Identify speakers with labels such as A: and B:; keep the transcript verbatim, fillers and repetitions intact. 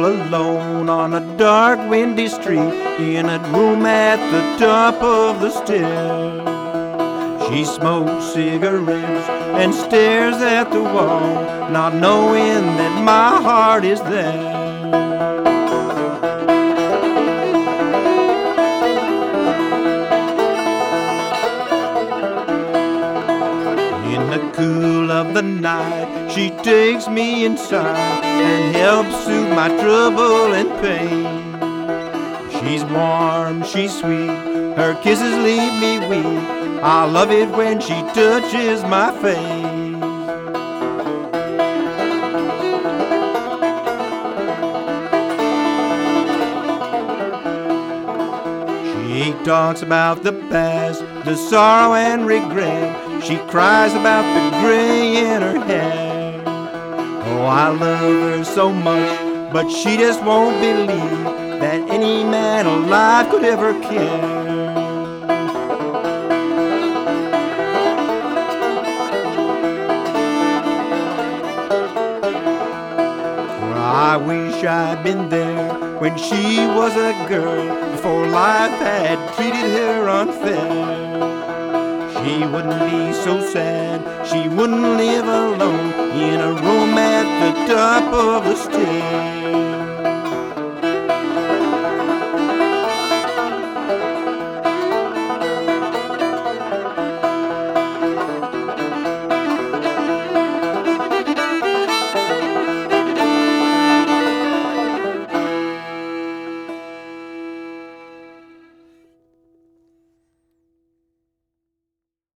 A: all alone on a dark, windy street in a room at the top of the stairs. She smokes cigarettes and stares at the wall, not knowing that my heart is there. In the cool of the night, she takes me inside and helps soothe my trouble and pain. She's warm, she's sweet, her kisses leave me weak. I love it when she touches my face. She talks about the past, the sorrow and regret. She cries about the gray in her hair. Oh, I love her so much, but she just won't believe that any man alive could ever care. I wish I'd been there when she was a girl, before life had treated her unfair. She wouldn't be so sad, she wouldn't live alone in a room at the top of the stairs.